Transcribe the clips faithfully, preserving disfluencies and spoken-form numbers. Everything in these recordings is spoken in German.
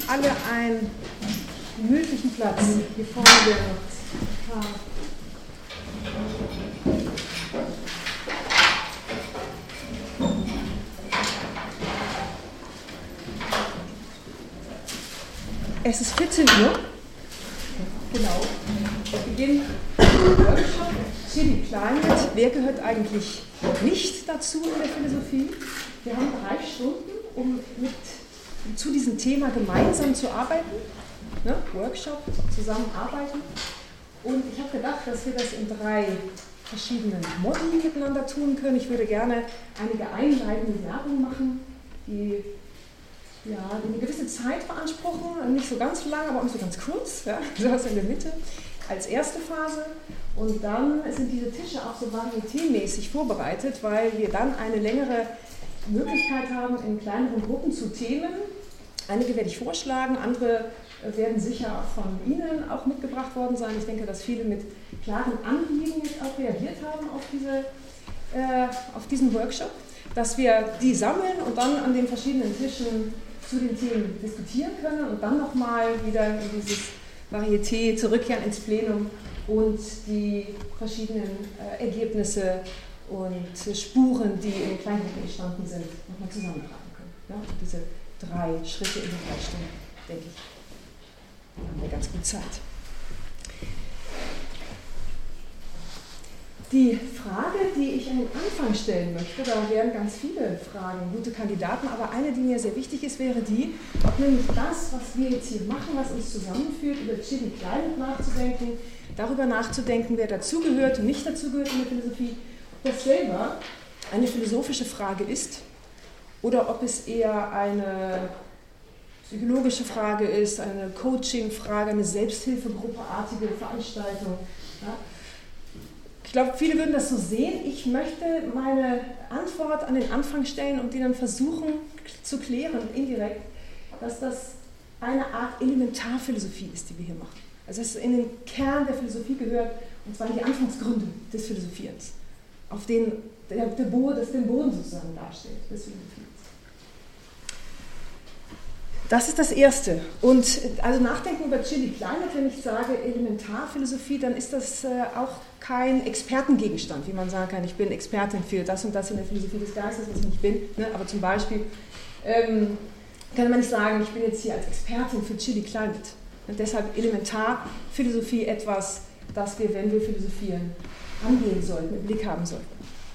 alle einen gemütlichen Platz. Hier vorne wäre noch. Es ist vierzehn Uhr. Genau. Wir beginnen den Workshop Chili Climate. Wer gehört eigentlich nicht dazu in der Philosophie? Wir haben drei Stunden, um mit, zu diesem Thema gemeinsam zu arbeiten. Ne? Workshop, zusammenarbeiten. Und ich habe gedacht, dass wir das in drei verschiedenen Modi miteinander tun können. Ich würde gerne einige einleitende Werbung machen, die ja, eine gewisse Zeit beanspruchen, nicht so ganz lang, aber auch nicht so ganz kurz, ja, das in der Mitte, als erste Phase. Und dann sind diese Tische auch so varietémäßig vorbereitet, weil wir dann eine längere Möglichkeit haben, in kleineren Gruppen zu Themen. Einige werde ich vorschlagen, andere werden sicher von Ihnen auch mitgebracht worden sein. Ich denke, dass viele mit klaren Anliegen jetzt auch reagiert haben auf, diese, äh, auf diesen Workshop, dass wir die sammeln und dann an den verschiedenen Tischen zu den Themen diskutieren können und dann nochmal wieder in dieses Varieté zurückkehren ins Plenum und die verschiedenen äh, Ergebnisse und Spuren, die in Kleingruppen entstanden sind, nochmal zusammentragen können. Ja? Diese drei Schritte in den drei Stunden, denke ich, da haben wir ganz gut Zeit. Die Frage, die ich an den Anfang stellen möchte, da wären ganz viele Fragen, gute Kandidaten, aber eine, die mir sehr wichtig ist, wäre die, ob nämlich das, was wir jetzt hier machen, was uns zusammenführt, über Chili Climate nachzudenken, darüber nachzudenken, wer dazugehört und nicht dazugehört in der Philosophie, ob das selber eine philosophische Frage ist oder ob es eher eine psychologische Frage ist, eine Coaching-Frage, eine Selbsthilfegruppeartige Veranstaltung. Ja? Ich glaube, viele würden das so sehen. Ich möchte meine Antwort an den Anfang stellen und die dann versuchen zu klären, indirekt, dass das eine Art Elementarphilosophie ist, die wir hier machen. Also dass es in den Kern der Philosophie gehört, und zwar in die Anfangsgründe des Philosophierens, auf den der, der Boden, das den Boden sozusagen darstellt, des Philosophierens. Das ist das Erste. Und also nachdenken über Chili Climate, wenn ich sage Elementarphilosophie, dann ist das äh, auch kein Expertengegenstand, wie man sagen kann, ich bin Expertin für das und das in der Philosophie des Geistes, was ich nicht bin. Ne? Aber zum Beispiel ähm, kann man nicht sagen, ich bin jetzt hier als Expertin für Chili Climate. Und deshalb Elementarphilosophie etwas, das wir, wenn wir philosophieren, angehen sollten, im Blick haben sollten.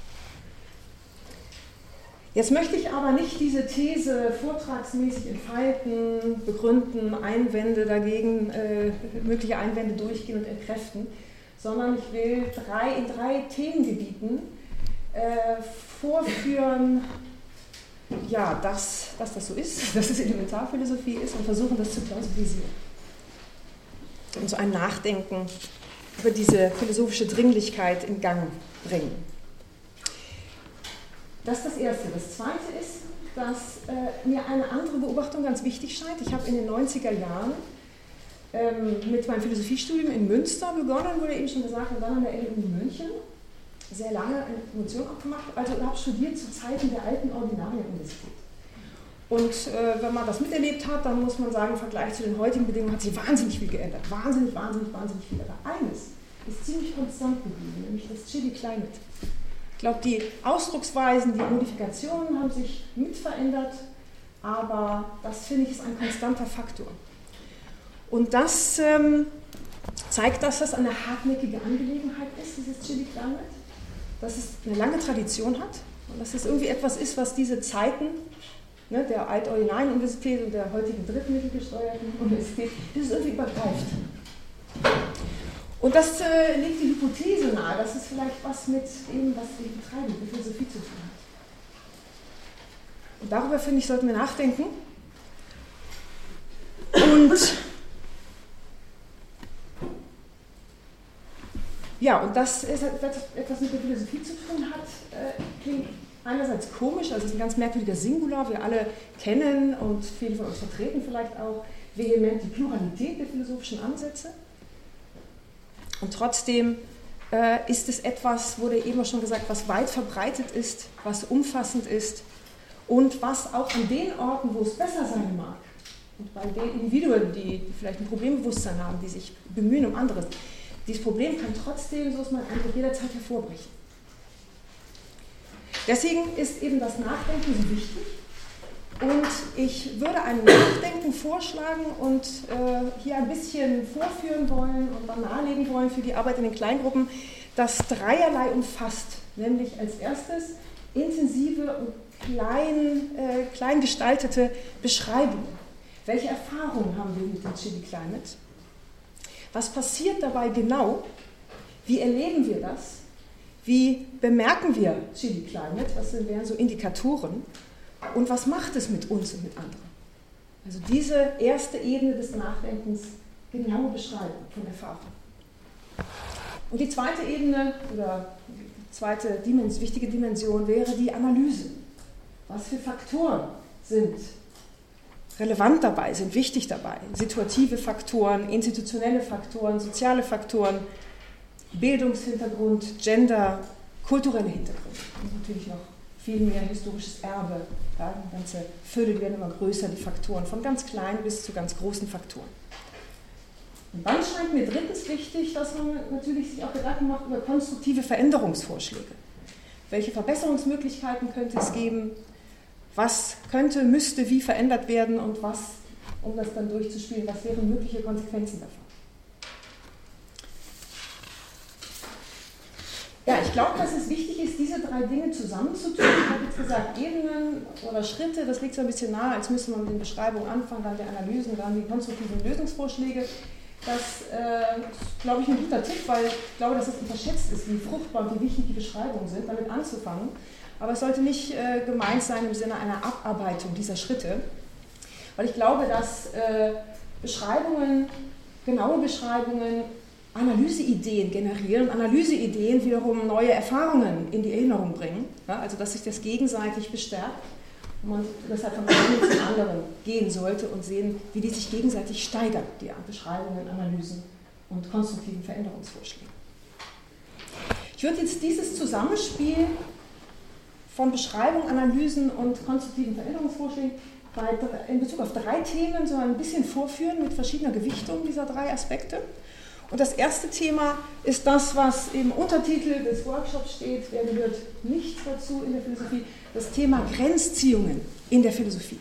Jetzt möchte ich aber nicht diese These vortragsmäßig entfalten, begründen, Einwände dagegen, äh, mögliche Einwände durchgehen und entkräften, sondern ich will drei, in drei Themengebieten äh, vorführen, ja, dass, dass das so ist, dass es Elementarphilosophie ist und versuchen, das zu plausibilisieren. Und so ein Nachdenken über diese philosophische Dringlichkeit in Gang bringen. Das ist das Erste. Das Zweite ist, dass äh, mir eine andere Beobachtung ganz wichtig scheint. Ich habe in den neunziger Jahren ähm, mit meinem Philosophiestudium in Münster begonnen, wurde eben schon gesagt, und dann an der L U München. Sehr lange eine Promotion auch gemacht, also habe studiert zu Zeiten der alten Ordinarienuniversität. Und äh, wenn man das miterlebt hat, dann muss man sagen, im Vergleich zu den heutigen Bedingungen hat sich wahnsinnig viel geändert. Wahnsinnig, wahnsinnig, wahnsinnig viel. Aber eines ist ziemlich konstant geblieben, nämlich das Chili Climate. Ich glaube, die Ausdrucksweisen, die Modifikationen haben sich mitverändert, aber das, finde ich, ist ein konstanter Faktor. Und das ähm, zeigt, dass das eine hartnäckige Angelegenheit ist, dieses Chili Climate, dass es eine lange Tradition hat und dass es irgendwie etwas ist, was diese Zeiten, ne, der Alt-Originalen-Universität und der heutigen drittmittelgesteuerten Universität, das ist irgendwie übergreift. Und das äh, legt die Hypothese nahe, dass es vielleicht was mit dem, was wir betreiben, mit Philosophie zu tun hat. Und darüber, finde ich, sollten wir nachdenken. Und ja, und dass es etwas mit der Philosophie zu tun hat, äh, klingt einerseits komisch, also es ist ein ganz merkwürdiger Singular, wir alle kennen und viele von uns vertreten vielleicht auch vehement die Pluralität der philosophischen Ansätze. Und trotzdem äh, ist es etwas, wurde eben schon gesagt, was weit verbreitet ist, was umfassend ist und was auch an den Orten, wo es besser sein mag, und bei den Individuen, die vielleicht ein Problembewusstsein haben, die sich bemühen um anderes, dieses Problem kann trotzdem, so ist mein Eindruck, jederzeit hervorbrechen. Deswegen ist eben das Nachdenken so wichtig. Und ich würde ein Nachdenken vorschlagen und äh, hier ein bisschen vorführen wollen und dann nahelegen wollen für die Arbeit in den Kleingruppen, das dreierlei umfasst, nämlich als erstes intensive und klein, äh, klein gestaltete Beschreibungen. Welche Erfahrungen haben wir mit dem Chili Climate? Was passiert dabei genau? Wie erleben wir das? Wie bemerken wir Chili Climate? Was wären so Indikatoren? Und was macht es mit uns und mit anderen? Also diese erste Ebene des Nachdenkens genau beschreiben von Erfahrung. Und die zweite Ebene oder die zweite Dimens- wichtige Dimension wäre die Analyse. Was für Faktoren sind relevant dabei, sind wichtig dabei? Situative Faktoren, institutionelle Faktoren, soziale Faktoren, Bildungshintergrund, Gender, kulturelle Hintergrund und natürlich noch viel mehr historisches Erbe. Ja, die ganze Fülle, die werden immer größer, die Faktoren, von ganz kleinen bis zu ganz großen Faktoren. Und dann scheint mir drittens wichtig, dass man natürlich sich auch Gedanken macht über konstruktive Veränderungsvorschläge. Welche Verbesserungsmöglichkeiten könnte es geben? Was könnte, müsste, wie verändert werden und was, um das dann durchzuspielen, was wären mögliche Konsequenzen davon? Ja, ich glaube, dass es wichtig ist, diese drei Dinge zusammenzutun. Ich habe jetzt gesagt, Ebenen oder Schritte, das liegt so ein bisschen nahe, als müsste man mit den Beschreibungen anfangen, dann die Analysen, dann die konstruktiven Lösungsvorschläge. Das äh, ist, glaube ich, ein guter Tipp, weil ich glaube, dass es unterschätzt ist, wie fruchtbar und wie wichtig die Beschreibungen sind, damit anzufangen. Aber es sollte nicht äh, gemeint sein im Sinne einer Abarbeitung dieser Schritte, weil ich glaube, dass äh, Beschreibungen, genaue Beschreibungen, Analyseideen generieren, Analyseideen wiederum neue Erfahrungen in die Erinnerung bringen, ja, also dass sich das gegenseitig bestärkt und man deshalb von einem zum anderen gehen sollte und sehen, wie die sich gegenseitig steigern, die Beschreibungen, Analysen und konstruktiven Veränderungsvorschläge. Ich würde jetzt dieses Zusammenspiel von Beschreibungen, Analysen und konstruktiven Veränderungsvorschlägen bei, in Bezug auf drei Themen so ein bisschen vorführen mit verschiedener Gewichtung dieser drei Aspekte. Und das erste Thema ist das, was im Untertitel des Workshops steht, wer gehört nicht dazu in der Philosophie, das Thema Grenzziehungen in der Philosophie.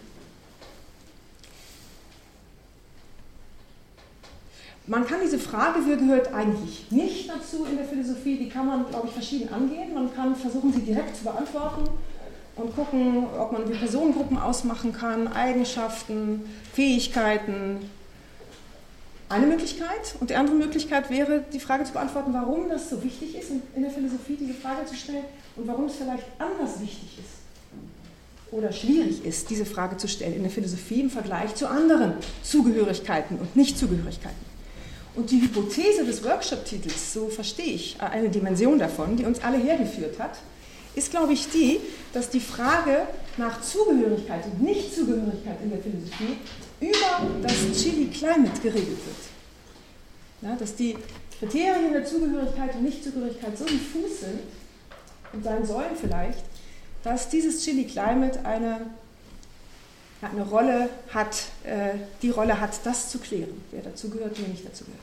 Man kann diese Frage, wer gehört eigentlich nicht dazu in der Philosophie, die kann man, glaube ich, verschieden angehen. Man kann versuchen, sie direkt zu beantworten und gucken, ob man die Personengruppen ausmachen kann, Eigenschaften, Fähigkeiten. Eine Möglichkeit. Und die andere Möglichkeit wäre, die Frage zu beantworten, warum das so wichtig ist, in der Philosophie diese Frage zu stellen und warum es vielleicht anders wichtig ist oder schwierig ist, diese Frage zu stellen in der Philosophie im Vergleich zu anderen Zugehörigkeiten und Nichtzugehörigkeiten. Und die Hypothese des Workshop-Titels, so verstehe ich eine Dimension davon, die uns alle hergeführt hat, ist, glaube ich, die, dass die Frage nach Zugehörigkeit und Nichtzugehörigkeit in der Philosophie über das Chili Climate geregelt wird. Ja, dass die Kriterien der Zugehörigkeit und Nichtzugehörigkeit so diffus sind und sein sollen vielleicht, dass dieses Chili Climate eine, eine Rolle hat, äh, die Rolle hat, das zu klären, wer dazugehört, wer nicht dazugehört.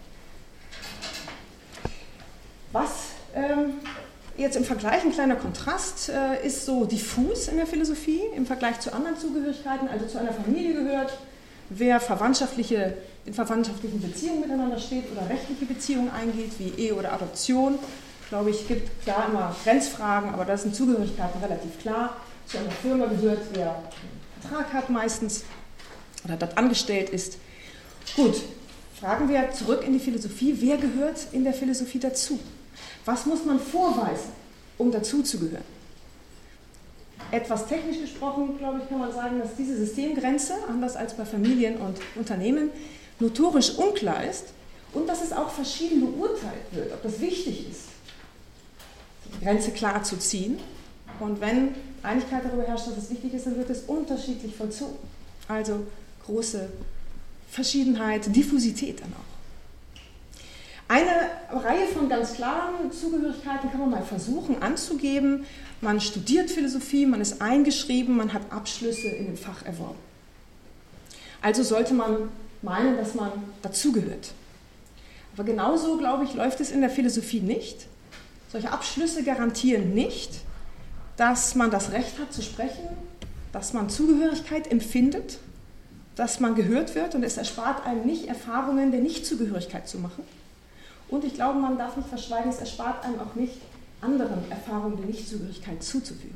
Was ähm, jetzt im Vergleich, ein kleiner Kontrast, äh, ist so diffus in der Philosophie im Vergleich zu anderen Zugehörigkeiten, also zu einer Familie gehört, wer verwandtschaftliche, in verwandtschaftlichen Beziehungen miteinander steht oder rechtliche Beziehungen eingeht, wie Ehe oder Adoption. Glaube ich, gibt klar immer Grenzfragen, aber da sind Zugehörigkeiten relativ klar. Zu einer Firma gehört, wer einen Vertrag hat meistens oder dort angestellt ist. Gut, fragen wir zurück in die Philosophie, wer gehört in der Philosophie dazu? Was muss man vorweisen, um dazu zu gehören? Etwas technisch gesprochen, glaube ich, kann man sagen, dass diese Systemgrenze, anders als bei Familien und Unternehmen, notorisch unklar ist und dass es auch verschieden beurteilt wird, ob das wichtig ist, die Grenze klar zu ziehen. Und wenn Einigkeit darüber herrscht, dass es wichtig ist, dann wird es unterschiedlich vollzogen. Also große Verschiedenheit, Diffusität dann auch. Eine Reihe von ganz klaren Zugehörigkeiten kann man mal versuchen anzugeben. Man studiert Philosophie, man ist eingeschrieben, man hat Abschlüsse in dem Fach erworben. Also sollte man meinen, dass man dazugehört. Aber genauso, glaube ich, läuft es in der Philosophie nicht. Solche Abschlüsse garantieren nicht, dass man das Recht hat zu sprechen, dass man Zugehörigkeit empfindet, dass man gehört wird, und es erspart einem nicht, Erfahrungen der Nichtzugehörigkeit zu machen. Und ich glaube, man darf nicht verschweigen, es erspart einem auch nicht, anderen Erfahrungen der Nichtzugehörigkeit zuzufügen.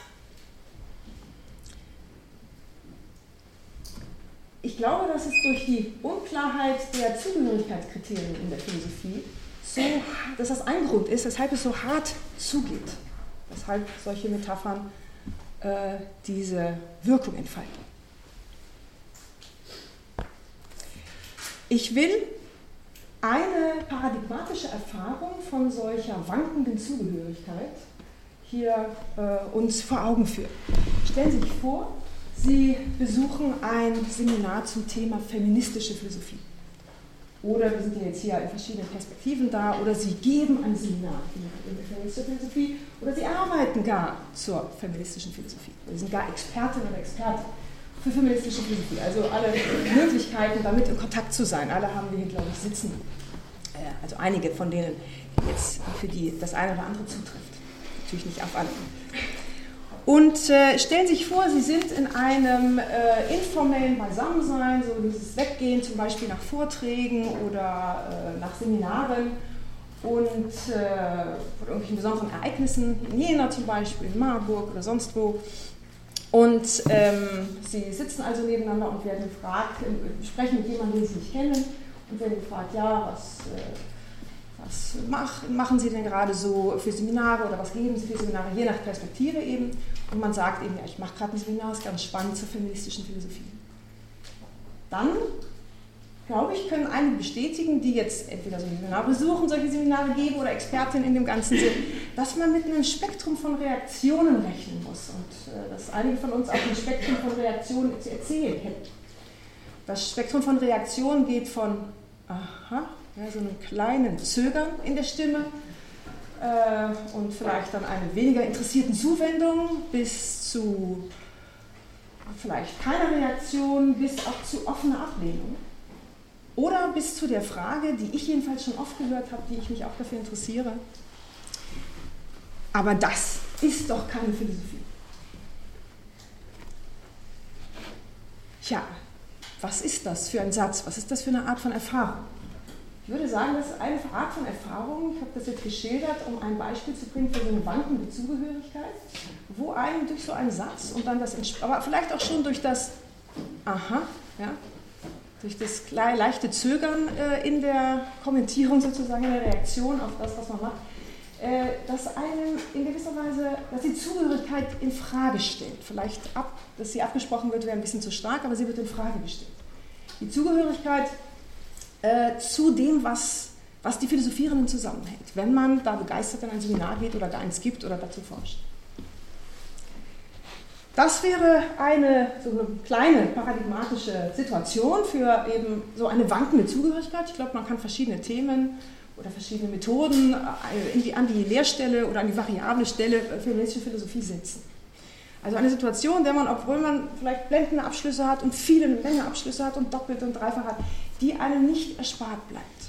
Ich glaube, dass es durch die Unklarheit der Zugehörigkeitskriterien in der Philosophie so, dass das ein Grund ist, weshalb es so hart zugeht, weshalb solche Metaphern äh, diese Wirkung entfalten. Ich will eine paradigmatische Erfahrung von solcher wankenden Zugehörigkeit hier äh, uns vor Augen führen. Stellen Sie sich vor, Sie besuchen ein Seminar zum Thema feministische Philosophie. Oder wir sind ja jetzt hier in verschiedenen Perspektiven da, oder Sie geben ein Seminar in der feministischen Philosophie, oder Sie arbeiten gar zur feministischen Philosophie. Oder Sie sind gar Expertin oder Experte für feministische Philosophie. Also alle Möglichkeiten, damit in Kontakt zu sein. Alle haben wir hier, glaube ich, sitzen. Also einige von denen jetzt für die das eine oder andere zutrifft. Natürlich nicht auf alle. Und äh, stellen Sie sich vor, Sie sind in einem äh, informellen Beisammensein, so dieses Weggehen zum Beispiel nach Vorträgen oder äh, nach Seminaren und äh, von irgendwelchen besonderen Ereignissen, in Jena zum Beispiel, in Marburg oder sonst wo. Und ähm, Sie sitzen also nebeneinander und werden gefragt, äh, sprechen mit jemandem, den Sie nicht kennen, und werden gefragt, ja, was... Äh, Was machen Sie denn gerade so für Seminare oder was geben Sie für Seminare, je nach Perspektive eben. Und man sagt eben, ja, ich mache gerade ein Seminar, das ist ganz spannend zur feministischen Philosophie. Dann, glaube ich, können einige bestätigen, die jetzt entweder so ein Seminar besuchen, solche Seminare geben oder Expertinnen in dem ganzen Sinn, dass man mit einem Spektrum von Reaktionen rechnen muss und äh, dass einige von uns auch ein Spektrum von Reaktionen zu erzählen hätten. Das Spektrum von Reaktionen geht von, aha, ja, so einem kleinen Zögern in der Stimme äh, und vielleicht dann einer weniger interessierten Zuwendung bis zu vielleicht keiner Reaktion, bis auch zu offener Ablehnung. Oder bis zu der Frage, die ich jedenfalls schon oft gehört habe, die ich mich auch dafür interessiere. Aber das ist doch keine Philosophie. Tja, was ist das für ein Satz? Was ist das für eine Art von Erfahrung? Ich würde sagen, das ist eine Art von Erfahrung, ich habe das jetzt geschildert, um ein Beispiel zu bringen für so eine wankende Zugehörigkeit, wo einem durch so einen Satz und dann das, aber vielleicht auch schon durch das Aha, ja, durch das leichte Zögern äh, in der Kommentierung sozusagen, in der Reaktion auf das, was man macht, äh, dass einem in gewisser Weise, dass die Zugehörigkeit in Frage stellt. Vielleicht, ab, dass sie abgesprochen wird, wäre ein bisschen zu stark, aber sie wird in Frage gestellt. Die Zugehörigkeit Äh, zu dem, was, was die Philosophierenden zusammenhält, wenn man da begeistert in ein Seminar geht oder da eins gibt oder dazu forscht. Das wäre eine, so eine kleine paradigmatische Situation für eben so eine wankende Zugehörigkeit. Ich glaube, man kann verschiedene Themen oder verschiedene Methoden in die, an die Leerstelle oder an die variable Stelle feministische Philosophie setzen. Also eine Situation, in der man, obwohl man vielleicht blendende Abschlüsse hat und viele Menge Abschlüsse hat und doppelt und dreifach hat, die einem nicht erspart bleibt.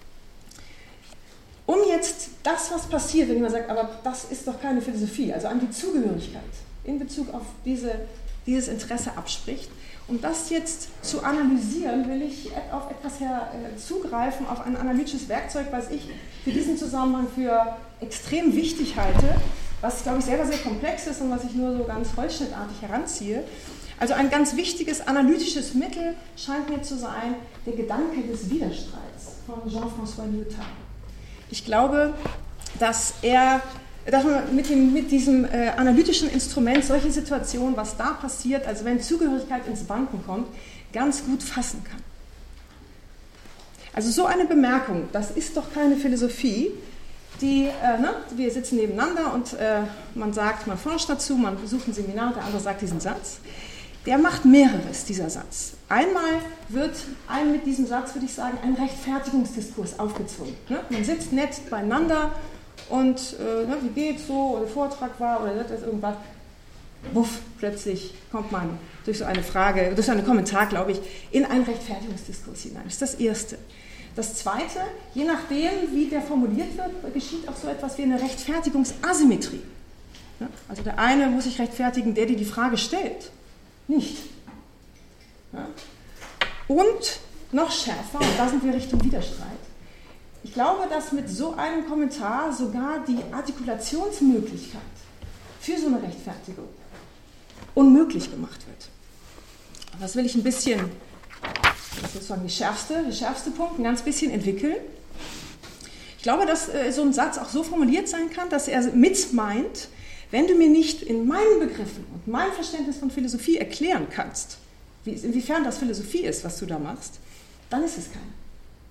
Um jetzt das, was passiert, wenn jemand sagt, aber das ist doch keine Philosophie, also an die Zugehörigkeit in Bezug auf diese, dieses Interesse abspricht, um das jetzt zu analysieren, will ich auf etwas her, äh, zugreifen, auf ein analytisches Werkzeug, was ich für diesen Zusammenhang für extrem wichtig halte, was, glaube ich, selber sehr komplex ist und was ich nur so ganz holzschnittartig heranziehe. Also ein ganz wichtiges analytisches Mittel scheint mir zu sein, der Gedanke des Widerstreits von Jean-François Lyotard. Ich glaube, dass er, dass man mit, dem, mit diesem äh, analytischen Instrument solche Situationen, was da passiert, also wenn Zugehörigkeit ins Wanken kommt, ganz gut fassen kann. Also so eine Bemerkung, das ist doch keine Philosophie, die, äh, ne, wir sitzen nebeneinander und äh, man sagt, man forscht dazu, man besucht ein Seminar, der andere sagt diesen Satz. Der macht mehreres, dieser Satz. Einmal wird einem mit diesem Satz, würde ich sagen, ein Rechtfertigungsdiskurs aufgezwungen. Ne? Man sitzt nett beieinander und äh, ne, wie geht's so, oder der Vortrag war oder das irgendwas. buff, plötzlich kommt man durch so eine Frage, durch so einen Kommentar, glaube ich, in einen Rechtfertigungsdiskurs hinein. Das ist das Erste. Das Zweite, je nachdem, wie der formuliert wird, geschieht auch so etwas wie eine Rechtfertigungsasymmetrie. Ja, also der eine muss sich rechtfertigen, der, der die Frage stellt, nicht. Ja. Und noch schärfer, und da sind wir Richtung Widerstreit. Ich glaube, dass mit so einem Kommentar sogar die Artikulationsmöglichkeit für so eine Rechtfertigung unmöglich gemacht wird. Das will ich ein bisschen, das ist sozusagen die schärfste, der schärfste Punkt, ein ganz bisschen entwickeln. Ich glaube, dass äh, so ein Satz auch so formuliert sein kann, dass er mit meint, wenn du mir nicht in meinen Begriffen und meinem Verständnis von Philosophie erklären kannst, wie, inwiefern das Philosophie ist, was du da machst, dann ist es keine.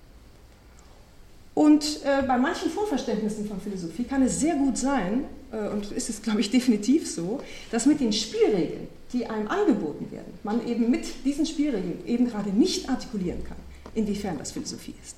Und äh, bei manchen Vorverständnissen von Philosophie kann es sehr gut sein, äh, und ist es, glaube ich, definitiv so, dass mit den Spielregeln, die einem angeboten werden, man eben mit diesen Spielregeln eben gerade nicht artikulieren kann, inwiefern das Philosophie ist.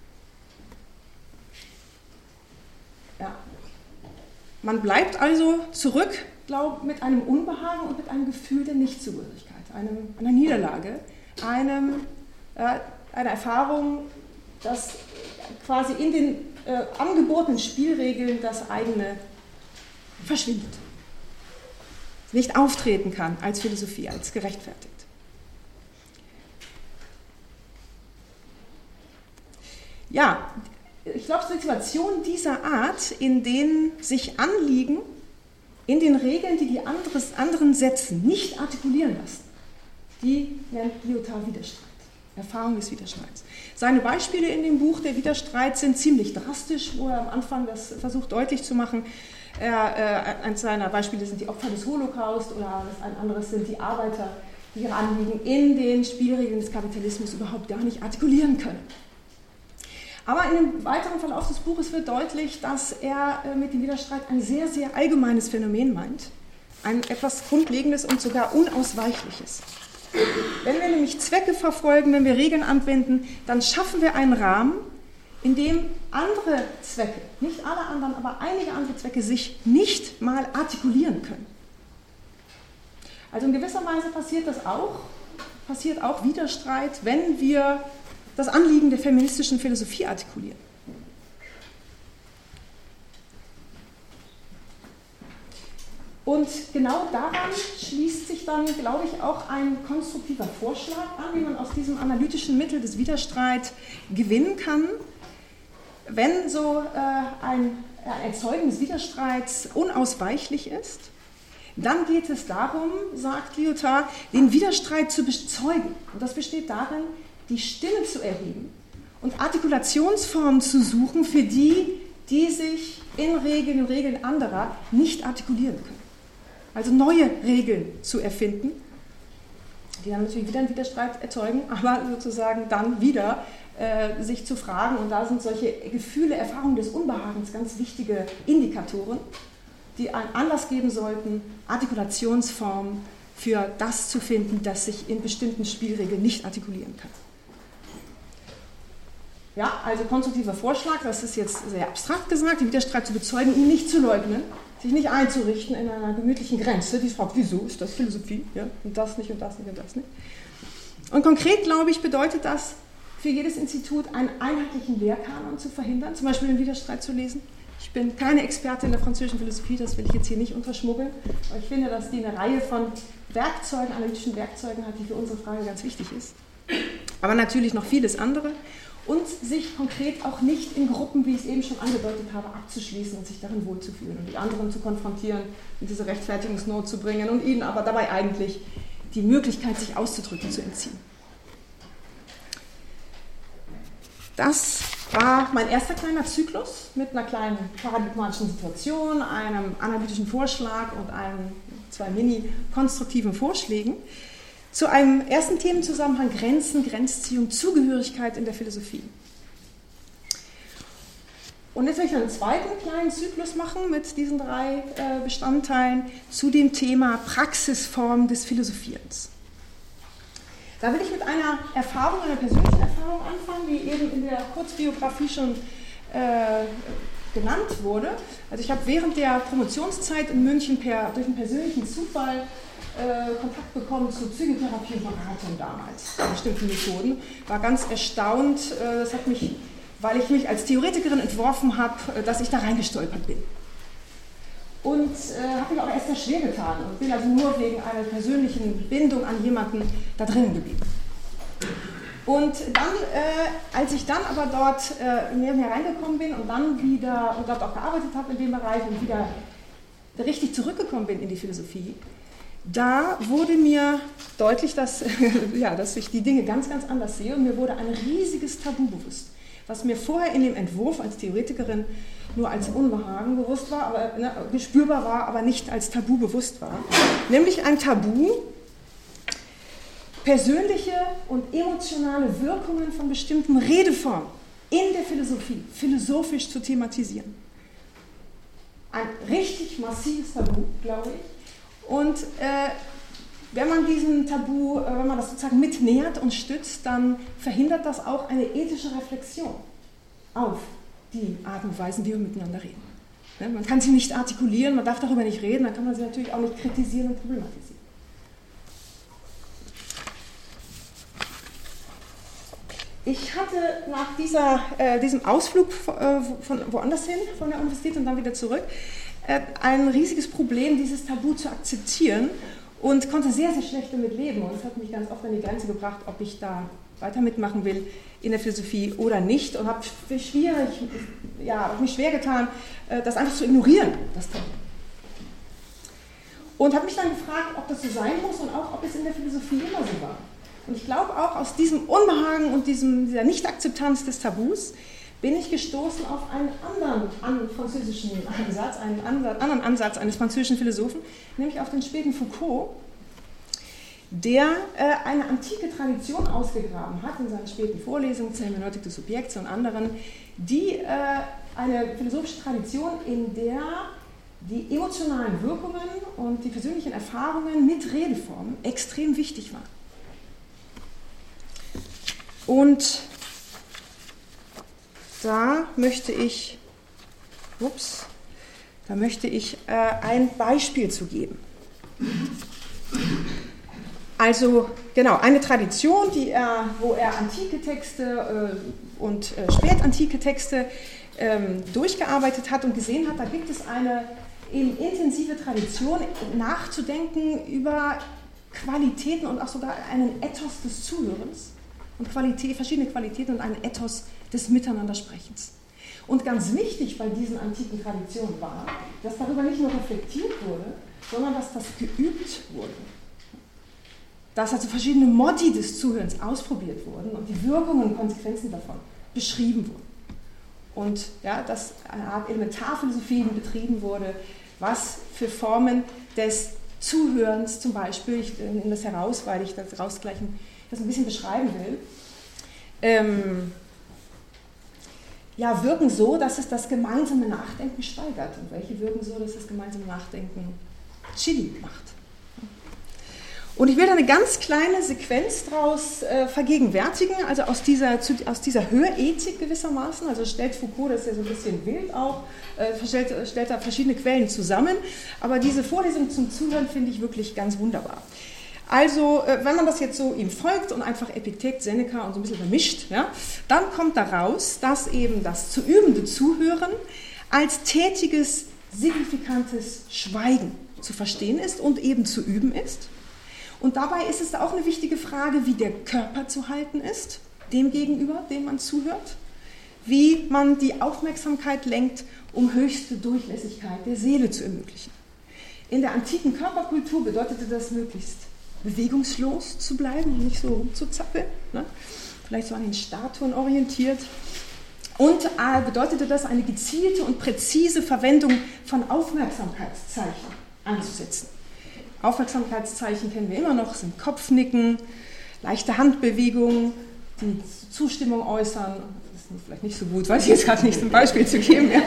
Ja. Man bleibt also zurück, glaube mit einem Unbehagen und mit einem Gefühl der Nichtzugehörigkeit, einem, einer Niederlage, einem, äh, einer Erfahrung, dass quasi in den äh, angebotenen Spielregeln das eigene verschwindet. Nicht auftreten kann als Philosophie, als gerechtfertigt. Ja, ich glaube, Situationen dieser Art, in denen sich Anliegen in den Regeln, die die anderes, anderen setzen, nicht artikulieren lassen, die nennt Lyotard Widerstreit. Erfahrung des Widerstreits. Seine Beispiele in dem Buch Der Widerstreit sind ziemlich drastisch, wo er am Anfang das versucht deutlich zu machen. Er, äh, eines seiner Beispiele sind die Opfer des Holocaust oder ein anderes sind die Arbeiter, die ihre Anliegen in den Spielregeln des Kapitalismus überhaupt gar nicht artikulieren können. Aber in dem weiteren Verlauf des Buches wird deutlich, dass er äh, mit dem Widerstreit ein sehr, sehr allgemeines Phänomen meint. Ein etwas Grundlegendes und sogar Unausweichliches. Wenn wir nämlich Zwecke verfolgen, wenn wir Regeln anwenden, dann schaffen wir einen Rahmen, in dem andere Zwecke, nicht alle anderen, aber einige andere Zwecke sich nicht mal artikulieren können. Also in gewisser Weise passiert das auch, passiert auch Widerstreit, wenn wir das Anliegen der feministischen Philosophie artikulieren. Und genau daran schließt sich dann, glaube ich, auch ein konstruktiver Vorschlag an, wie man aus diesem analytischen Mittel des Widerstreits gewinnen kann. Wenn so äh, ein, ein Erzeugen des Widerstreits unausweichlich ist, dann geht es darum, sagt Lyotard, den Widerstreit zu bezeugen. Und das besteht darin, die Stimme zu erheben und Artikulationsformen zu suchen, für die, die sich in Regeln und Regeln anderer nicht artikulieren können. Also neue Regeln zu erfinden, die dann natürlich wieder einen Widerstreit erzeugen, aber sozusagen dann wieder äh, sich zu fragen, und da sind solche Gefühle, Erfahrungen des Unbehagens ganz wichtige Indikatoren, die einen Anlass geben sollten, Artikulationsformen für das zu finden, das sich in bestimmten Spielregeln nicht artikulieren kann. Ja, also konstruktiver Vorschlag, das ist jetzt sehr abstrakt gesagt, den Widerstreit zu bezeugen, ihn nicht zu leugnen, sich nicht einzurichten in einer gemütlichen Grenze, die fragt, wieso ist das Philosophie? Ja, und das nicht und das nicht und das nicht. Und konkret, glaube ich, bedeutet das für jedes Institut, einen einheitlichen Lehrkanon zu verhindern, zum Beispiel den Widerstreit zu lesen. Ich bin keine Expertin in der französischen Philosophie, das will ich jetzt hier nicht unterschmuggeln, aber ich finde, dass die eine Reihe von Werkzeugen, analytischen Werkzeugen hat, die für unsere Frage ganz wichtig ist. Aber natürlich noch vieles andere. Und sich konkret auch nicht in Gruppen, wie ich es eben schon angedeutet habe, abzuschließen und sich darin wohlzufühlen und die anderen zu konfrontieren, in diese Rechtfertigungsnot zu bringen und ihnen aber dabei eigentlich die Möglichkeit, sich auszudrücken, zu entziehen. Das war mein erster kleiner Zyklus mit einer kleinen paradigmatischen Situation, einem analytischen Vorschlag und einem, zwei mini-konstruktiven Vorschlägen. Zu einem ersten Themenzusammenhang Grenzen, Grenzziehung, Zugehörigkeit in der Philosophie. Und jetzt will ich einen zweiten kleinen Zyklus machen mit diesen drei äh, Bestandteilen zu dem Thema Praxisform des Philosophierens. Da will ich mit einer Erfahrung, einer persönlichen Erfahrung anfangen, die eben in der Kurzbiografie schon äh, genannt wurde. Also ich habe während der Promotionszeit in München per, durch einen persönlichen Zufall äh, Kontakt bekommen zu Psychotherapie und Beratung damals, bei bestimmten Methoden. War ganz erstaunt, äh, das hat mich, weil ich mich als Theoretikerin entworfen habe, äh, dass ich da reingestolpert bin. Und äh, habe mich auch erst sehr schwer getan und bin also nur wegen einer persönlichen Bindung an jemanden da drinnen geblieben. Und dann, äh, als ich dann aber dort äh, mehr und mehr reingekommen bin und dann wieder und dort auch gearbeitet habe in dem Bereich und wieder richtig zurückgekommen bin in die Philosophie, da wurde mir deutlich, dass, ja, dass ich die Dinge ganz, ganz anders sehe und mir wurde ein riesiges Tabu bewusst, was mir vorher in dem Entwurf als Theoretikerin nur als Unbehagen bewusst war, aber ne, gespürbar war, aber nicht als Tabu bewusst war. Nämlich ein Tabu, persönliche und emotionale Wirkungen von bestimmten Redeformen in der Philosophie philosophisch zu thematisieren. Ein richtig massives Tabu, glaube ich. Und äh, wenn man diesen Tabu, äh, wenn man das sozusagen mitnähert und stützt, dann verhindert das auch eine ethische Reflexion auf die Art und Weisen, wie wir miteinander reden. Ne? Man kann sie nicht artikulieren, man darf darüber nicht reden, dann kann man sie natürlich auch nicht kritisieren und problematisieren. Ich hatte nach dieser, äh, diesem Ausflug äh, von woanders hin, von der Universität und dann wieder zurück, äh, ein riesiges Problem, dieses Tabu zu akzeptieren und konnte sehr, sehr schlecht damit leben. Und es hat mich ganz oft an die Grenze gebracht, ob ich da weiter mitmachen will in der Philosophie oder nicht. Und habe schwierig, ja, habe mich schwer getan, äh, das einfach zu ignorieren, das Tabu. Und habe mich dann gefragt, ob das so sein muss und auch, ob es in der Philosophie immer so war. Und ich glaube auch aus diesem Unbehagen und diesem, dieser Nicht-Akzeptanz des Tabus bin ich gestoßen auf einen anderen an französischen Ansatz, einen anderen Ansatz eines französischen Philosophen, nämlich auf den späten Foucault, der äh, eine antike Tradition ausgegraben hat in seinen späten Vorlesungen zur Hermeneutik des Subjekts und anderen, die äh, eine philosophische Tradition, in der die emotionalen Wirkungen und die persönlichen Erfahrungen mit Redeformen extrem wichtig waren. Und da möchte ich, ups, da möchte ich äh, ein Beispiel zu geben. Also genau, eine Tradition, die er, wo er antike Texte äh, und äh, spätantike Texte ähm, durchgearbeitet hat und gesehen hat, da gibt es eine eben intensive Tradition, nachzudenken über Qualitäten und auch sogar einen Ethos des Zuhörens. Und Qualität, verschiedene Qualitäten und einen Ethos des Miteinandersprechens. Und ganz wichtig bei diesen antiken Traditionen war, dass darüber nicht nur reflektiert wurde, sondern dass das geübt wurde. Dass also verschiedene Modi des Zuhörens ausprobiert wurden und die Wirkungen und Konsequenzen davon beschrieben wurden. Und ja, dass eine Art Elementarphilosophie betrieben wurde, was für Formen des Zuhörens zum Beispiel, ich nehme das heraus, weil ich das rausgleichen das ein bisschen beschreiben will, ähm, ja, wirken so, dass es das gemeinsame Nachdenken steigert. Und welche wirken so, dass das gemeinsame Nachdenken chillig macht. Und ich will da eine ganz kleine Sequenz daraus äh, vergegenwärtigen, also aus dieser, zu, aus dieser Hörethik gewissermaßen, also stellt Foucault, das ist ja so ein bisschen wild auch, äh, stellt, stellt da verschiedene Quellen zusammen, aber diese Vorlesung zum Zuhören finde ich wirklich ganz wunderbar. Also, wenn man das jetzt so ihm folgt und einfach Epiktet, Seneca und so ein bisschen vermischt, ja, dann kommt daraus, dass eben das zu übende Zuhören als tätiges, signifikantes Schweigen zu verstehen ist und eben zu üben ist. Und dabei ist es auch eine wichtige Frage, wie der Körper zu halten ist, dem gegenüber, dem man zuhört, wie man die Aufmerksamkeit lenkt, um höchste Durchlässigkeit der Seele zu ermöglichen. In der antiken Körperkultur bedeutete das möglichst bewegungslos zu bleiben und nicht so rumzuzappeln, ne? Vielleicht so an den Statuen orientiert. Und äh, bedeutete das eine gezielte und präzise Verwendung von Aufmerksamkeitszeichen anzusetzen. Aufmerksamkeitszeichen kennen wir immer noch, sind Kopfnicken, leichte Handbewegungen, die Zustimmung äußern. Das ist vielleicht nicht so gut, weiß ich jetzt gerade nicht, ein Beispiel zu geben. Ja.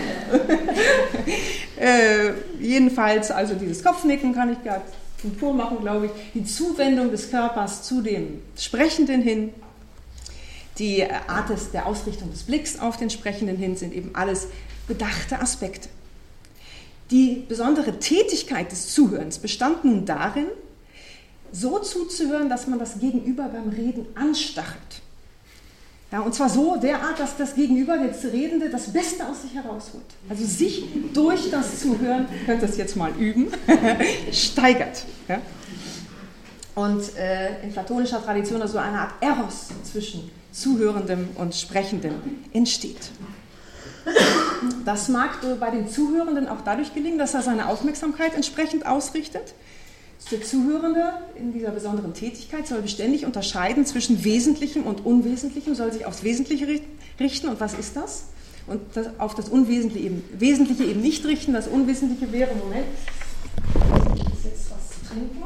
äh, jedenfalls, also dieses Kopfnicken kann ich gerade vormachen, glaube ich, die Zuwendung des Körpers zu dem Sprechenden hin, die Art des, der Ausrichtung des Blicks auf den Sprechenden hin, sind eben alles bedachte Aspekte. Die besondere Tätigkeit des Zuhörens bestand nun darin, so zuzuhören, dass man das Gegenüber beim Reden anstachelt. Ja, und zwar so derart, dass das Gegenüber, der Redende, das Beste aus sich herausholt. Also sich durch das Zuhören, ihr könnt das jetzt mal üben, steigert. Ja? Und äh, in platonischer Tradition also eine Art Eros zwischen Zuhörendem und Sprechendem entsteht. Das mag bei den Zuhörenden auch dadurch gelingen, dass er seine Aufmerksamkeit entsprechend ausrichtet. Der Zuhörende in dieser besonderen Tätigkeit soll beständig unterscheiden zwischen Wesentlichem und Unwesentlichem, soll sich aufs Wesentliche richten. Und was ist das? Und das, auf das Unwesentliche eben, Wesentliche eben nicht richten. Das Unwesentliche wäre, Moment, ich muss jetzt was zu trinken.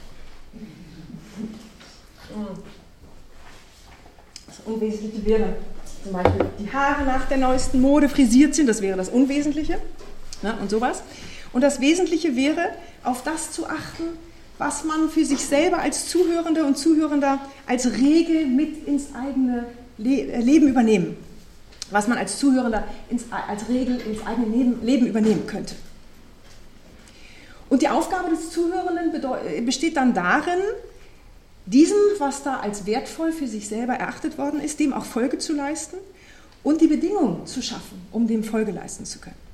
Das Unwesentliche wäre zum Beispiel die Haare nach der neuesten Mode frisiert sind, das wäre das Unwesentliche, ne, und sowas. Und das Wesentliche wäre, auf das zu achten, was man für sich selber als Zuhörende und Zuhörender als Regel mit ins eigene Le- Leben übernehmen. Was man als Zuhörender ins, als Regel ins eigene Leben übernehmen könnte. Und die Aufgabe des Zuhörenden bedeu- besteht dann darin, diesem, was da als wertvoll für sich selber erachtet worden ist, dem auch Folge zu leisten und die Bedingungen zu schaffen, um dem Folge leisten zu können.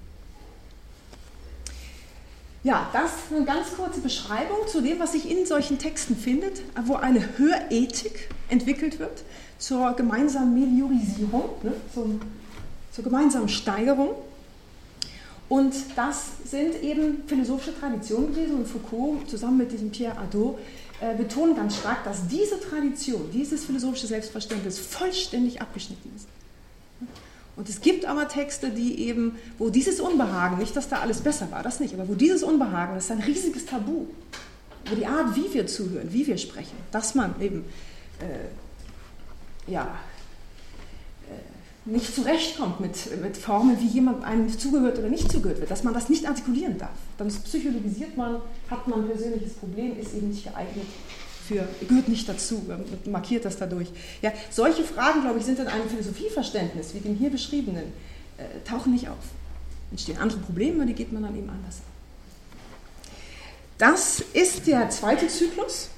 Ja, das ist eine ganz kurze Beschreibung zu dem, was sich in solchen Texten findet, wo eine Hörethik entwickelt wird zur gemeinsamen Meliorisierung, ne, zum, zur gemeinsamen Steigerung. Und das sind eben philosophische Traditionen gewesen und Foucault zusammen mit diesem Pierre Hadot äh, betonen ganz stark, dass diese Tradition, dieses philosophische Selbstverständnis vollständig abgeschnitten ist. Und es gibt aber Texte, die eben, wo dieses Unbehagen, nicht, dass da alles besser war, das nicht, aber wo dieses Unbehagen, das ist ein riesiges Tabu, wo die Art, wie wir zuhören, wie wir sprechen, dass man eben äh, ja, äh, nicht zurechtkommt mit, mit Formeln, wie jemand einem zugehört oder nicht zugehört wird, dass man das nicht artikulieren darf. Dann psychologisiert man, hat man ein persönliches Problem, ist eben nicht geeignet. Für, gehört nicht dazu, markiert das dadurch. Ja, solche Fragen, glaube ich, sind in einem Philosophieverständnis, wie dem hier beschriebenen, äh, tauchen nicht auf. Entstehen andere Probleme, die geht man dann eben anders an. Das ist der zweite Zyklus.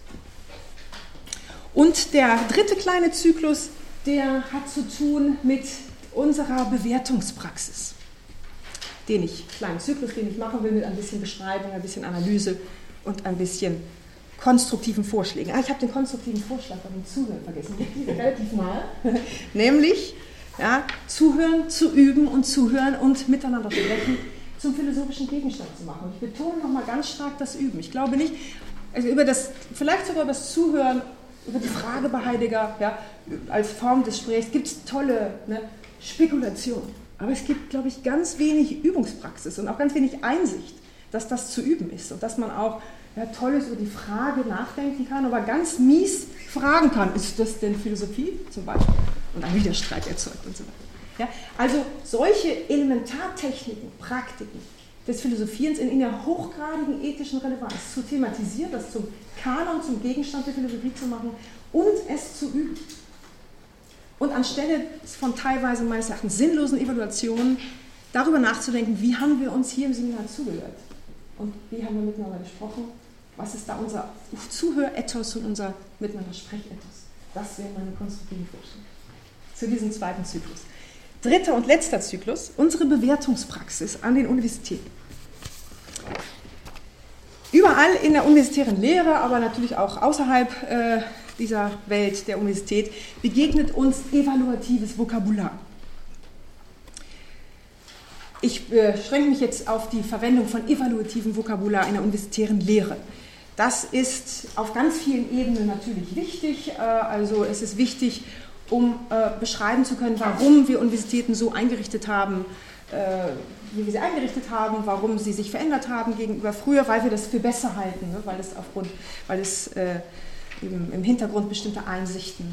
Und der dritte kleine Zyklus, der hat zu tun mit unserer Bewertungspraxis. Den ich, kleinen Zyklus, den ich machen will, mit ein bisschen Beschreibung, ein bisschen Analyse und ein bisschen konstruktiven Vorschlägen. Ah, ich habe den konstruktiven Vorschlag bei dem Zuhören vergessen. Liegt relativ nahe. Nämlich, ja, zuhören, zu üben und zuhören und miteinander sprechen zum philosophischen Gegenstand zu machen. Und ich betone nochmal ganz stark das Üben. Ich glaube nicht, also über das, vielleicht sogar das Zuhören, über die Frage bei Heidegger, ja, als Form des Gesprächs, gibt es tolle, ne, Spekulationen. Aber es gibt, glaube ich, ganz wenig Übungspraxis und auch ganz wenig Einsicht, dass das zu üben ist und dass man auch ja, Tolles über die Frage nachdenken kann, aber ganz mies fragen kann, ist das denn Philosophie zum Beispiel? Und einen Widerstreit erzeugt und so weiter. Ja, also solche Elementartechniken, Praktiken des Philosophierens in der hochgradigen ethischen Relevanz zu thematisieren, das zum Kanon, zum Gegenstand der Philosophie zu machen und es zu üben. Und anstelle von teilweise meines Erachtens sinnlosen Evaluationen darüber nachzudenken, wie haben wir uns hier im Seminar zugehört und wie haben wir miteinander gesprochen, was ist da unser Zuhörethos und unser miteinander Sprechethos. Das wäre meine konstruktive Vorstellung zu diesem zweiten Zyklus. Dritter und letzter Zyklus, unsere Bewertungspraxis an den Universitäten. Überall in der universitären Lehre, aber natürlich auch außerhalb äh, dieser Welt der Universität, begegnet uns evaluatives Vokabular. Ich beschränke mich jetzt auf die Verwendung von evaluativem Vokabular in der universitären Lehre. Das ist auf ganz vielen Ebenen natürlich wichtig. Also es ist wichtig, um beschreiben zu können, warum wir Universitäten so eingerichtet haben, wie wir sie eingerichtet haben, warum sie sich verändert haben gegenüber früher, weil wir das für besser halten, weil es aufgrund, weil es eben im Hintergrund bestimmte Einsichten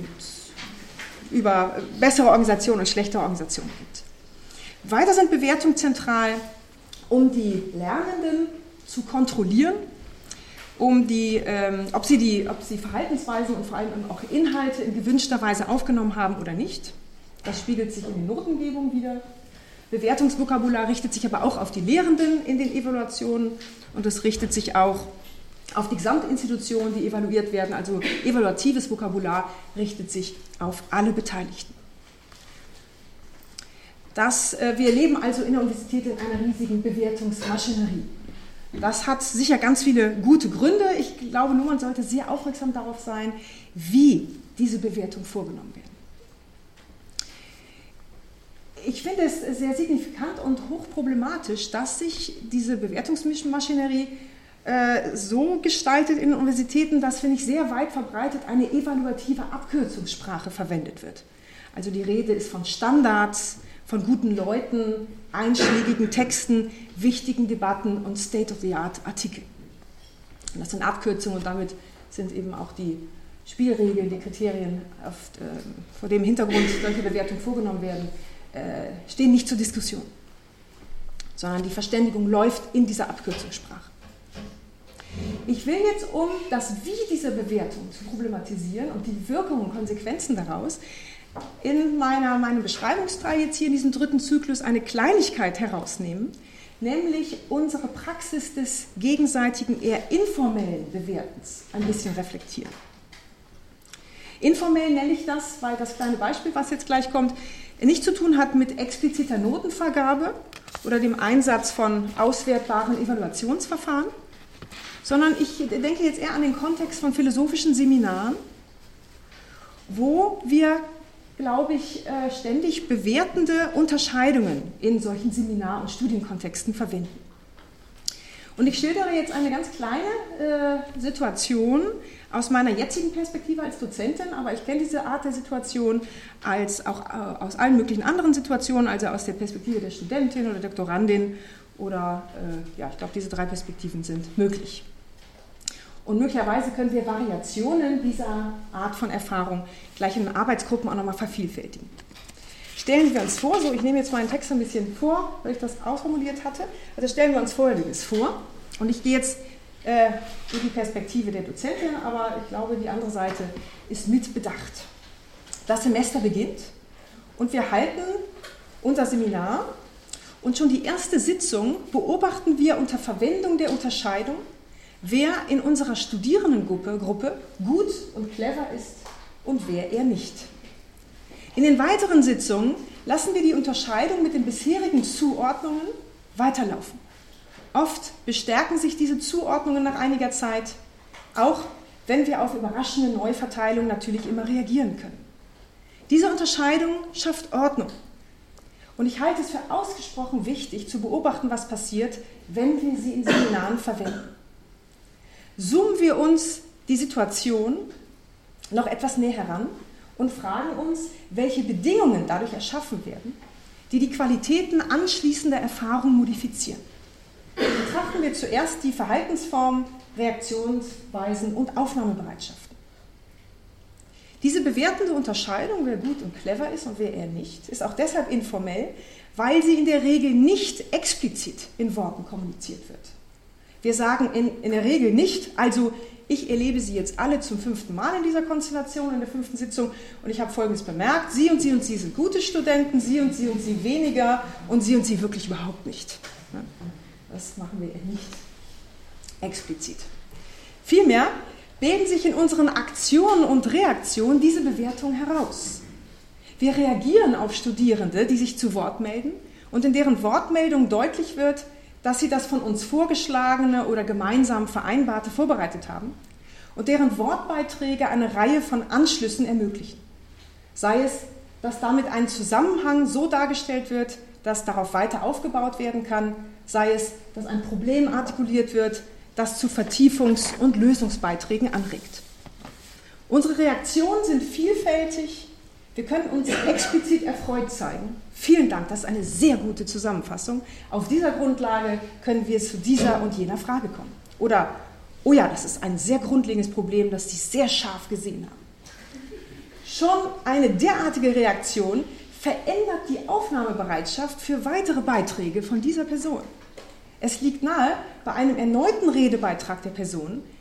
über bessere Organisation und schlechtere Organisation gibt. Weiter sind Bewertungen zentral, um die Lernenden zu kontrollieren, um die, ähm, ob, sie die, ob sie Verhaltensweisen und vor allem auch Inhalte in gewünschter Weise aufgenommen haben oder nicht. Das spiegelt sich in den Notengebungen wieder. Bewertungsvokabular richtet sich aber auch auf die Lehrenden in den Evaluationen und es richtet sich auch auf die Gesamtinstitutionen, die evaluiert werden. Also evaluatives Vokabular richtet sich auf alle Beteiligten. Das, äh, wir leben also in der Universität in einer riesigen Bewertungsmaschinerie. Das hat sicher ganz viele gute Gründe. Ich glaube nur, man sollte sehr aufmerksam darauf sein, wie diese Bewertungen vorgenommen werden. Ich finde es sehr signifikant und hochproblematisch, dass sich diese Bewertungsmaschinerie äh, so gestaltet in Universitäten, dass, finde ich, sehr weit verbreitet eine evaluative Abkürzungssprache verwendet wird. Also die Rede ist von Standards, von guten Leuten, einschlägigen Texten, wichtigen Debatten und State-of-the-Art-Artikeln. Das sind Abkürzungen und damit sind eben auch die Spielregeln, die Kriterien, auf, äh, vor dem Hintergrund solche Bewertungen vorgenommen werden, äh, stehen nicht zur Diskussion, sondern die Verständigung läuft in dieser Abkürzungssprache. Ich will jetzt, um das Wie dieser Bewertung zu problematisieren und die Wirkungen und Konsequenzen daraus, in meiner, meinem Beschreibungsteil jetzt hier in diesem dritten Zyklus eine Kleinigkeit herausnehmen, nämlich unsere Praxis des gegenseitigen, eher informellen Bewertens ein bisschen reflektieren. Informell nenne ich das, weil das kleine Beispiel, was jetzt gleich kommt, nichts zu tun hat mit expliziter Notenvergabe oder dem Einsatz von auswertbaren Evaluationsverfahren, sondern ich denke jetzt eher an den Kontext von philosophischen Seminaren, wo wir, glaube ich, ständig bewertende Unterscheidungen in solchen Seminar- und Studienkontexten verwenden. Und ich schildere jetzt eine ganz kleine äh, Situation aus meiner jetzigen Perspektive als Dozentin, aber ich kenne diese Art der Situation als auch äh, aus allen möglichen anderen Situationen, also aus der Perspektive der Studentin oder Doktorandin oder, äh, ja, ich glaube, diese drei Perspektiven sind möglich. Und möglicherweise können wir Variationen dieser Art von Erfahrung gleich in den Arbeitsgruppen auch nochmal vervielfältigen. Stellen wir uns vor, so ich nehme jetzt meinen Text ein bisschen vor, weil ich das ausformuliert hatte, also stellen wir uns Folgendes vor und ich gehe jetzt äh, in die Perspektive der Dozentin, aber ich glaube, die andere Seite ist mit bedacht. Das Semester beginnt und wir halten unser Seminar und schon die erste Sitzung beobachten wir unter Verwendung der Unterscheidung, wer in unserer Studierendengruppe Gruppe gut und clever ist und wer eher nicht. In den weiteren Sitzungen lassen wir die Unterscheidung mit den bisherigen Zuordnungen weiterlaufen. Oft bestärken sich diese Zuordnungen nach einiger Zeit, auch wenn wir auf überraschende Neuverteilungen natürlich immer reagieren können. Diese Unterscheidung schafft Ordnung. Und ich halte es für ausgesprochen wichtig, zu beobachten, was passiert, wenn wir sie in Seminaren verwenden. Zoomen wir uns die Situation noch etwas näher heran und fragen uns, welche Bedingungen dadurch erschaffen werden, die die Qualitäten anschließender Erfahrung modifizieren. Betrachten wir zuerst die Verhaltensformen, Reaktionsweisen und Aufnahmebereitschaften. Diese bewertende Unterscheidung, wer gut und clever ist und wer eher nicht, ist auch deshalb informell, weil sie in der Regel nicht explizit in Worten kommuniziert wird. Wir sagen in, in der Regel nicht, also ich erlebe Sie jetzt alle zum fünften Mal in dieser Konstellation, in der fünften Sitzung und ich habe Folgendes bemerkt, Sie und Sie und Sie sind gute Studenten, Sie und Sie und Sie weniger und Sie und Sie wirklich überhaupt nicht. Das machen wir nicht explizit. Vielmehr bilden sich in unseren Aktionen und Reaktionen diese Bewertungen heraus. Wir reagieren auf Studierende, die sich zu Wort melden und in deren Wortmeldung deutlich wird, dass sie das von uns vorgeschlagene oder gemeinsam vereinbarte vorbereitet haben und deren Wortbeiträge eine Reihe von Anschlüssen ermöglichen. Sei es, dass damit ein Zusammenhang so dargestellt wird, dass darauf weiter aufgebaut werden kann, sei es, dass ein Problem artikuliert wird, das zu Vertiefungs- und Lösungsbeiträgen anregt. Unsere Reaktionen sind vielfältig, wir können uns explizit erfreut zeigen. Vielen Dank, das ist eine sehr gute Zusammenfassung. Auf dieser Grundlage können wir zu dieser und jener Frage kommen. Oder, oh ja, das ist ein sehr grundlegendes Problem, das Sie sehr scharf gesehen haben. Schon eine derartige Reaktion verändert die Aufnahmebereitschaft für weitere Beiträge von dieser Person. Es liegt nahe, bei einem erneuten Redebeitrag der Person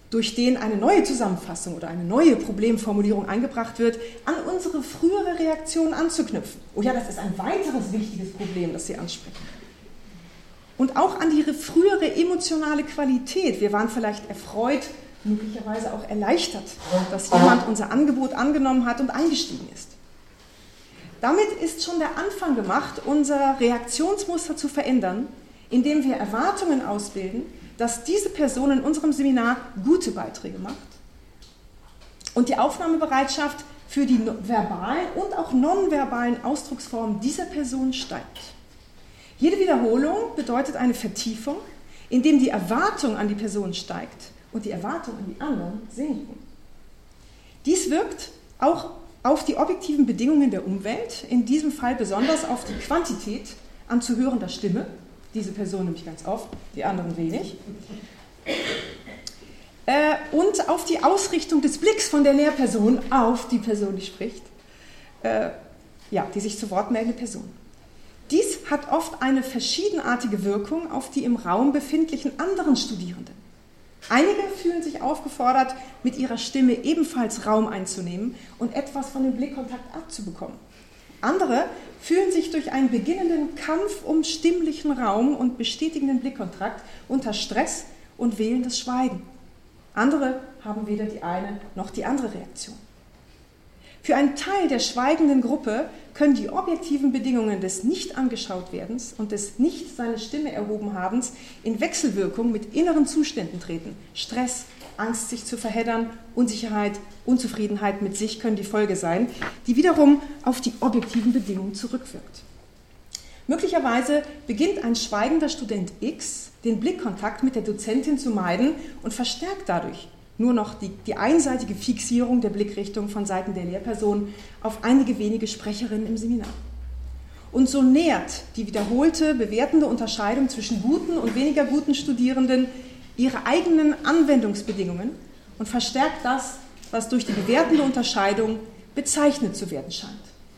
durch den eine neue Zusammenfassung oder eine neue Problemformulierung eingebracht wird, an unsere frühere Reaktion anzuknüpfen. Oh ja, das ist ein weiteres wichtiges Problem, das Sie ansprechen. Und auch an die frühere emotionale Qualität. Wir waren vielleicht erfreut, möglicherweise auch erleichtert, dass jemand unser Angebot angenommen hat und eingestiegen ist. Damit ist schon der Anfang gemacht, unser Reaktionsmuster zu verändern, indem wir Erwartungen ausbilden, dass diese Person in unserem Seminar gute Beiträge macht und die Aufnahmebereitschaft für die verbalen und auch nonverbalen Ausdrucksformen dieser Person steigt. Jede Wiederholung bedeutet eine Vertiefung, indem die Erwartung an die Person steigt und die Erwartung an die anderen sinken. Dies wirkt auch auf die objektiven Bedingungen der Umwelt, in diesem Fall besonders auf die Quantität an zu hörender Stimme, diese Person nämlich ganz oft, die anderen wenig, äh, und auf die Ausrichtung des Blicks von der Lehrperson auf die Person, die spricht, äh, ja, die sich zu Wort meldende Person. Dies hat oft eine verschiedenartige Wirkung auf die im Raum befindlichen anderen Studierenden. Einige fühlen sich aufgefordert, mit ihrer Stimme ebenfalls Raum einzunehmen und etwas von dem Blickkontakt abzubekommen. Andere fühlen sich durch einen beginnenden Kampf um stimmlichen Raum und bestätigenden Blickkontakt unter Stress und wählen das Schweigen. Andere haben weder die eine noch die andere Reaktion. Für einen Teil der schweigenden Gruppe können die objektiven Bedingungen des Nicht-Angeschaut-Werdens und des Nicht seine Stimme erhoben Habens in Wechselwirkung mit inneren Zuständen treten. Stress, Angst, sich zu verheddern, Unsicherheit, Unzufriedenheit mit sich können die Folge sein, die wiederum auf die objektiven Bedingungen zurückwirkt. Möglicherweise beginnt ein schweigender Student X, den Blickkontakt mit der Dozentin zu meiden und verstärkt dadurch nur noch die, die einseitige Fixierung der Blickrichtung von Seiten der Lehrperson auf einige wenige Sprecherinnen im Seminar. Und so nähert die wiederholte, bewertende Unterscheidung zwischen guten und weniger guten Studierenden ihre eigenen Anwendungsbedingungen und verstärkt das, was durch die bewertende Unterscheidung bezeichnet zu werden scheint.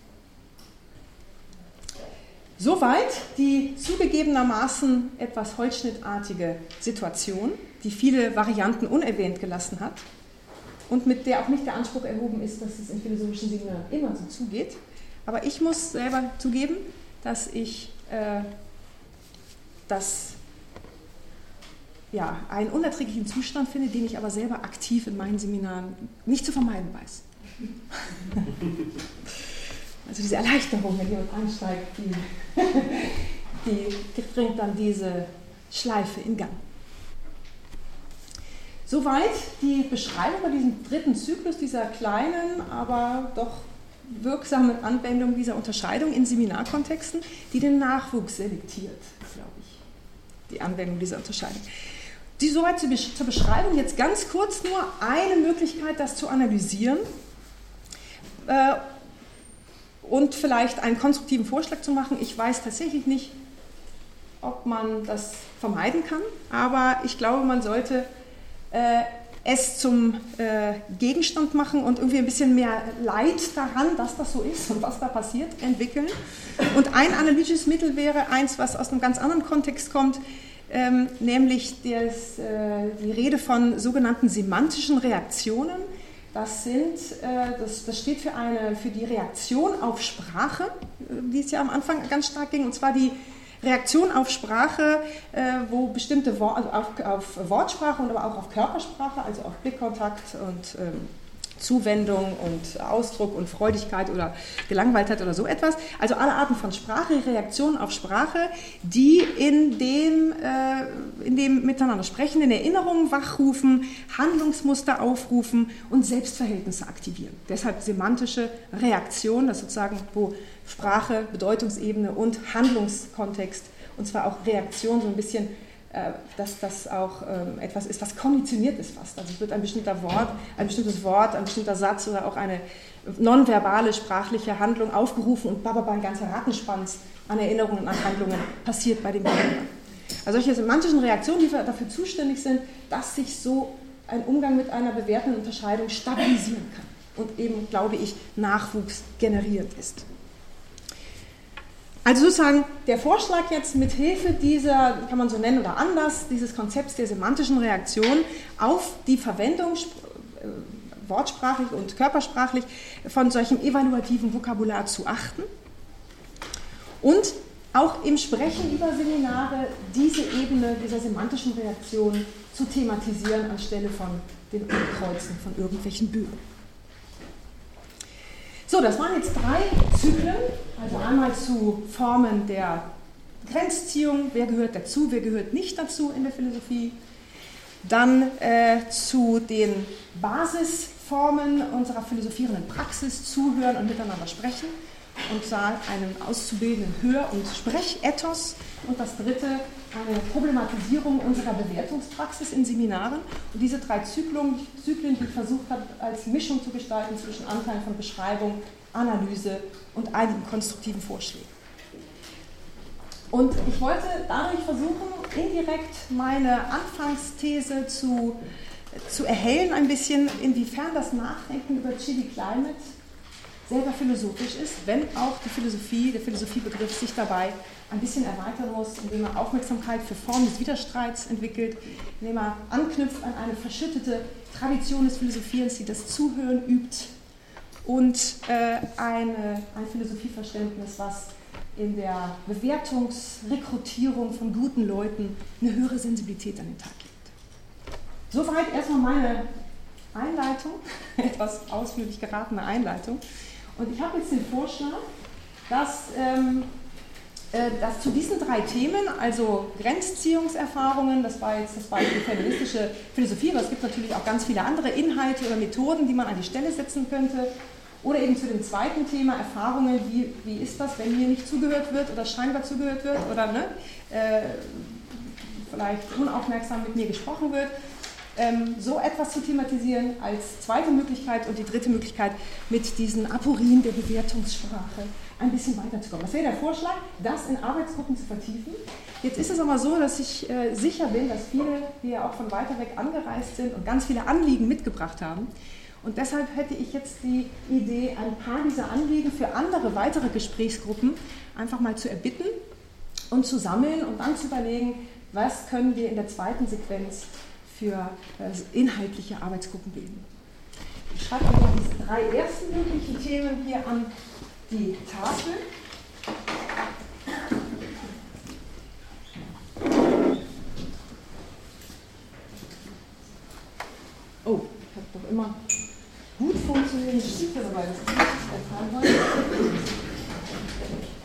Soweit die zugegebenermaßen etwas holzschnittartige Situation, die viele Varianten unerwähnt gelassen hat und mit der auch nicht der Anspruch erhoben ist, dass es in philosophischen Seminaren immer so zugeht. Aber ich muss selber zugeben, dass ich äh, das ja, einen unerträglichen Zustand finde, den ich aber selber aktiv in meinen Seminaren nicht zu vermeiden weiß. Also diese Erleichterung, wenn jemand einsteigt, die, die bringt dann diese Schleife in Gang. Soweit die Beschreibung bei diesem dritten Zyklus, dieser kleinen, aber doch wirksamen Anwendung dieser Unterscheidung in Seminarkontexten, die den Nachwuchs selektiert, glaube ich, die Anwendung dieser Unterscheidung. Die soweit zur Beschreibung, jetzt ganz kurz nur eine Möglichkeit, das zu analysieren äh, und vielleicht einen konstruktiven Vorschlag zu machen. Ich weiß tatsächlich nicht, ob man das vermeiden kann, aber ich glaube, man sollte äh, es zum äh, Gegenstand machen und irgendwie ein bisschen mehr Leid daran, dass das so ist und was da passiert, entwickeln. Und ein analytisches Mittel wäre eins, was aus einem ganz anderen Kontext kommt, ähm, nämlich das, äh, die Rede von sogenannten semantischen Reaktionen. Das, sind, äh, das, das steht für, eine, für die Reaktion auf Sprache, die es ja am Anfang ganz stark ging, und zwar die Reaktion auf Sprache, äh, wo bestimmte Wor- also auf, auf Wortsprache und aber auch auf Körpersprache, also auf Blickkontakt und ähm, Zuwendung und Ausdruck und Freudigkeit oder Gelangweiltheit oder so etwas. Also alle Arten von Sprache, Reaktionen auf Sprache, die in dem, äh, in dem Miteinander sprechen, in Erinnerungen wachrufen, Handlungsmuster aufrufen und Selbstverhältnisse aktivieren. Deshalb semantische Reaktion, das sozusagen, wo Sprache, Bedeutungsebene und Handlungskontext, und zwar auch Reaktion so ein bisschen, dass das auch etwas ist, was konditioniert ist fast. Also es wird ein bestimmter Wort, ein bestimmtes Wort, ein bestimmter Satz oder auch eine nonverbale sprachliche Handlung aufgerufen und bababa, ein ganzer Rattenschwanz an Erinnerungen und an Handlungen passiert bei dem Gegenüber. Also solche semantischen Reaktionen, die dafür zuständig sind, dass sich so ein Umgang mit einer bewertenden Unterscheidung stabilisieren kann und eben, glaube ich, Nachwuchs generierend ist. Also sozusagen der Vorschlag jetzt mit Hilfe dieser, kann man so nennen oder anders, dieses Konzepts der semantischen Reaktion auf die Verwendung wortsprachlich und körpersprachlich von solchem evaluativen Vokabular zu achten und auch im Sprechen über Seminare diese Ebene dieser semantischen Reaktion zu thematisieren anstelle von den Ankreuzen von irgendwelchen Bögen. So, das waren jetzt drei Zyklen, also einmal zu Formen der Grenzziehung, wer gehört dazu, wer gehört nicht dazu in der Philosophie, dann äh, zu den Basisformen unserer philosophierenden Praxis, zuhören und miteinander sprechen, und zwar einen auszubildenden Hör- und Sprechethos, und das dritte eine Problematisierung unserer Bewertungspraxis in Seminaren. Und diese drei Zyklen, Zyklen, die ich versucht habe, als Mischung zu gestalten zwischen Anteilen von Beschreibung, Analyse und einigen konstruktiven Vorschlägen. Und ich wollte dadurch versuchen, indirekt meine Anfangsthese zu, zu erhellen, ein bisschen, inwiefern das Nachdenken über Chili Climate selber philosophisch ist, wenn auch die Philosophie, der Philosophiebegriff sich dabei ein bisschen erweitern muss, indem er Aufmerksamkeit für Formen des Widerstreits entwickelt, indem er anknüpft an eine verschüttete Tradition des Philosophierens, die das Zuhören übt, und äh, eine, ein Philosophieverständnis, was in der Bewertungsrekrutierung von guten Leuten eine höhere Sensibilität an den Tag legt. Soweit erstmal meine Einleitung, etwas ausführlich geratene Einleitung. Und ich habe jetzt den Vorschlag, dass, ähm, äh, dass zu diesen drei Themen, also Grenzziehungserfahrungen, das war jetzt das Beispiel feministische Philosophie, aber es gibt natürlich auch ganz viele andere Inhalte oder Methoden, die man an die Stelle setzen könnte, oder eben zu dem zweiten Thema Erfahrungen, wie, wie ist das, wenn mir nicht zugehört wird oder scheinbar zugehört wird oder ne, äh, vielleicht unaufmerksam mit mir gesprochen wird. So etwas zu thematisieren als zweite Möglichkeit, und die dritte Möglichkeit, mit diesen Aporien der Bewertungssprache ein bisschen weiterzukommen. Das wäre der Vorschlag, das in Arbeitsgruppen zu vertiefen. Jetzt ist es aber so, dass ich äh, sicher bin, dass viele, die ja auch von weiter weg angereist sind und ganz viele Anliegen mitgebracht haben. Und deshalb hätte ich jetzt die Idee, ein paar dieser Anliegen für andere weitere Gesprächsgruppen einfach mal zu erbitten und zu sammeln und dann zu überlegen, was können wir in der zweiten Sequenz für inhaltliche Arbeitsgruppen bilden. Ich schreibe einfach diese drei ersten möglichen Themen hier an die Tafel. Oh, ich habe doch immer gut funktionierende Stiefel dabei, das ist nicht der Fall heute.